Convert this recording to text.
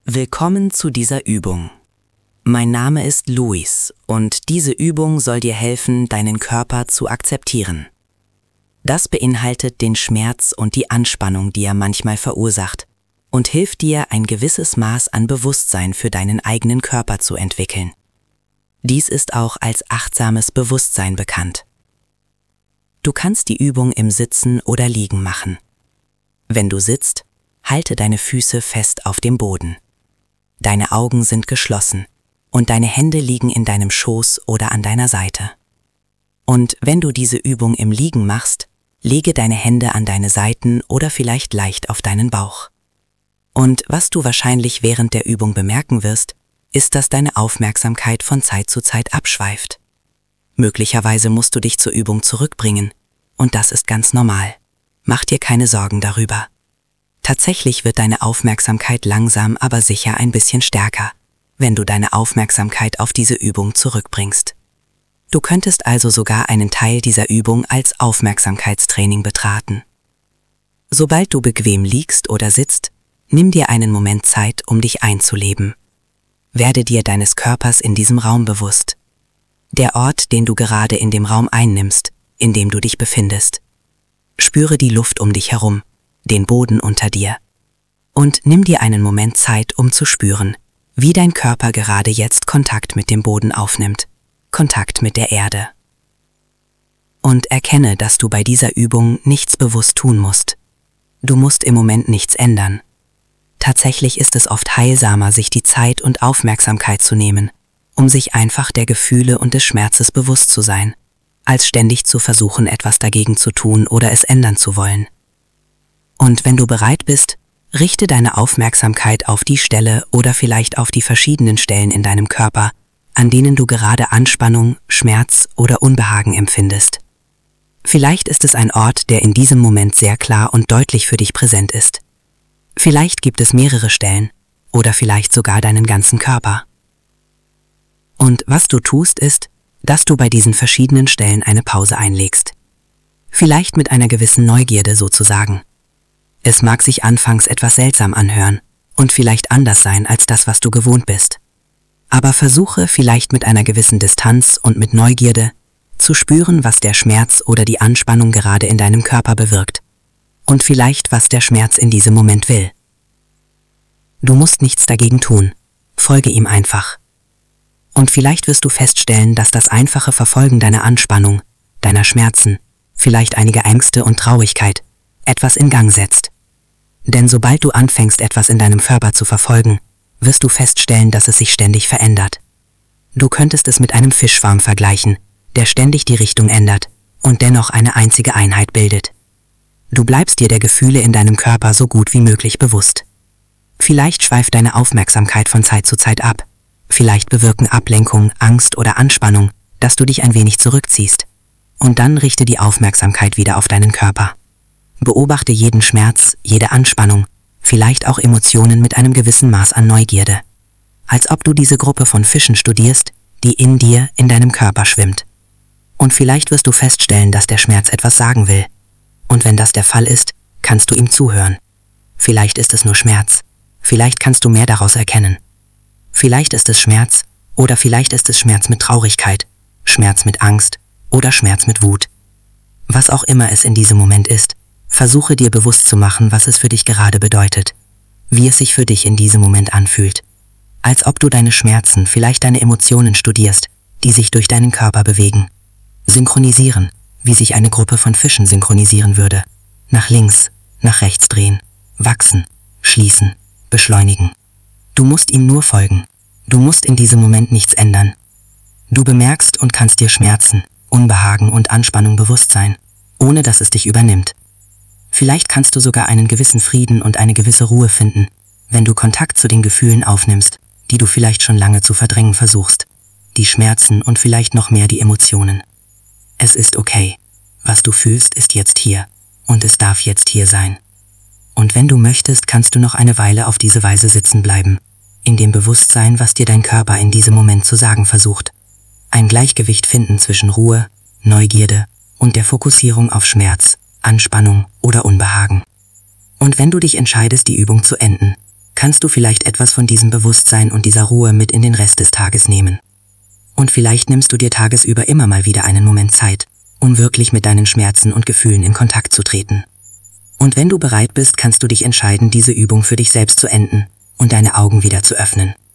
Willkommen zu dieser Übung. Mein Name ist Luis und diese Übung soll dir helfen, deinen Körper zu akzeptieren. Das beinhaltet den Schmerz und die Anspannung, die er manchmal verursacht, und hilft dir, ein gewisses Maß an Bewusstsein für deinen eigenen Körper zu entwickeln. Dies ist auch als achtsames Bewusstsein bekannt. Du kannst die Übung im Sitzen oder Liegen machen. Wenn du sitzt, halte deine Füße fest auf dem Boden. Deine Augen sind geschlossen und deine Hände liegen in deinem Schoß oder an deiner Seite. Und wenn du diese Übung im Liegen machst, lege deine Hände an deine Seiten oder vielleicht leicht auf deinen Bauch. Und was du wahrscheinlich während der Übung bemerken wirst, ist, dass deine Aufmerksamkeit von Zeit zu Zeit abschweift. Möglicherweise musst du dich zur Übung zurückbringen, und das ist ganz normal. Mach dir keine Sorgen darüber. Tatsächlich wird deine Aufmerksamkeit langsam, aber sicher ein bisschen stärker, wenn du deine Aufmerksamkeit auf diese Übung zurückbringst. Du könntest also sogar einen Teil dieser Übung als Aufmerksamkeitstraining betrachten. Sobald du bequem liegst oder sitzt, nimm dir einen Moment Zeit, um dich einzuleben. Werde dir deines Körpers in diesem Raum bewusst. Der Ort, den du gerade in dem Raum einnimmst, in dem du dich befindest. Spüre die Luft um dich herum, den Boden unter dir. Und nimm dir einen Moment Zeit, um zu spüren, wie dein Körper gerade jetzt Kontakt mit dem Boden aufnimmt, Kontakt mit der Erde. Und erkenne, dass du bei dieser Übung nichts bewusst tun musst. Du musst im Moment nichts ändern. Tatsächlich ist es oft heilsamer, sich die Zeit und Aufmerksamkeit zu nehmen, um sich einfach der Gefühle und des Schmerzes bewusst zu sein, als ständig zu versuchen, etwas dagegen zu tun oder es ändern zu wollen. Und wenn du bereit bist, richte deine Aufmerksamkeit auf die Stelle oder vielleicht auf die verschiedenen Stellen in deinem Körper, an denen du gerade Anspannung, Schmerz oder Unbehagen empfindest. Vielleicht ist es ein Ort, der in diesem Moment sehr klar und deutlich für dich präsent ist. Vielleicht gibt es mehrere Stellen oder vielleicht sogar deinen ganzen Körper. Und was du tust, ist, dass du bei diesen verschiedenen Stellen eine Pause einlegst. Vielleicht mit einer gewissen Neugierde sozusagen. Es mag sich anfangs etwas seltsam anhören und vielleicht anders sein als das, was du gewohnt bist. Aber versuche vielleicht mit einer gewissen Distanz und mit Neugierde zu spüren, was der Schmerz oder die Anspannung gerade in deinem Körper bewirkt und vielleicht, was der Schmerz in diesem Moment will. Du musst nichts dagegen tun, folge ihm einfach. Und vielleicht wirst du feststellen, dass das einfache Verfolgen deiner Anspannung, deiner Schmerzen, vielleicht einige Ängste und Traurigkeit, etwas in Gang setzt. Denn sobald du anfängst, etwas in deinem Körper zu verfolgen, wirst du feststellen, dass es sich ständig verändert. Du könntest es mit einem Fischschwarm vergleichen, der ständig die Richtung ändert und dennoch eine einzige Einheit bildet. Du bleibst dir der Gefühle in deinem Körper so gut wie möglich bewusst. Vielleicht schweift deine Aufmerksamkeit von Zeit zu Zeit ab. Vielleicht bewirken Ablenkung, Angst oder Anspannung, dass du dich ein wenig zurückziehst. Und dann richte die Aufmerksamkeit wieder auf deinen Körper. Beobachte jeden Schmerz, jede Anspannung, vielleicht auch Emotionen mit einem gewissen Maß an Neugierde. Als ob du diese Gruppe von Fischen studierst, die in dir, in deinem Körper schwimmt. Und vielleicht wirst du feststellen, dass der Schmerz etwas sagen will. Und wenn das der Fall ist, kannst du ihm zuhören. Vielleicht ist es nur Schmerz. Vielleicht kannst du mehr daraus erkennen. Vielleicht ist es Schmerz oder vielleicht ist es Schmerz mit Traurigkeit, Schmerz mit Angst oder Schmerz mit Wut. Was auch immer es in diesem Moment ist, versuche dir bewusst zu machen, was es für dich gerade bedeutet, wie es sich für dich in diesem Moment anfühlt. Als ob du deine Schmerzen, vielleicht deine Emotionen studierst, die sich durch deinen Körper bewegen. Synchronisieren, wie sich eine Gruppe von Fischen synchronisieren würde. Nach links, nach rechts drehen, wachsen, schließen, beschleunigen. Du musst ihm nur folgen. Du musst in diesem Moment nichts ändern. Du bemerkst und kannst dir Schmerzen, Unbehagen und Anspannung bewusst sein, ohne dass es dich übernimmt. Vielleicht kannst du sogar einen gewissen Frieden und eine gewisse Ruhe finden, wenn du Kontakt zu den Gefühlen aufnimmst, die du vielleicht schon lange zu verdrängen versuchst. Die Schmerzen und vielleicht noch mehr die Emotionen. Es ist okay. Was du fühlst, ist jetzt hier. Und es darf jetzt hier sein. Und wenn du möchtest, kannst du noch eine Weile auf diese Weise sitzen bleiben, in dem Bewusstsein, was dir dein Körper in diesem Moment zu sagen versucht. Ein Gleichgewicht finden zwischen Ruhe, Neugierde und der Fokussierung auf Schmerz, Anspannung oder Unbehagen. Und wenn du dich entscheidest, die Übung zu enden, kannst du vielleicht etwas von diesem Bewusstsein und dieser Ruhe mit in den Rest des Tages nehmen. Und vielleicht nimmst du dir tagesüber immer mal wieder einen Moment Zeit, um wirklich mit deinen Schmerzen und Gefühlen in Kontakt zu treten. Und wenn du bereit bist, kannst du dich entscheiden, diese Übung für dich selbst zu enden und deine Augen wieder zu öffnen.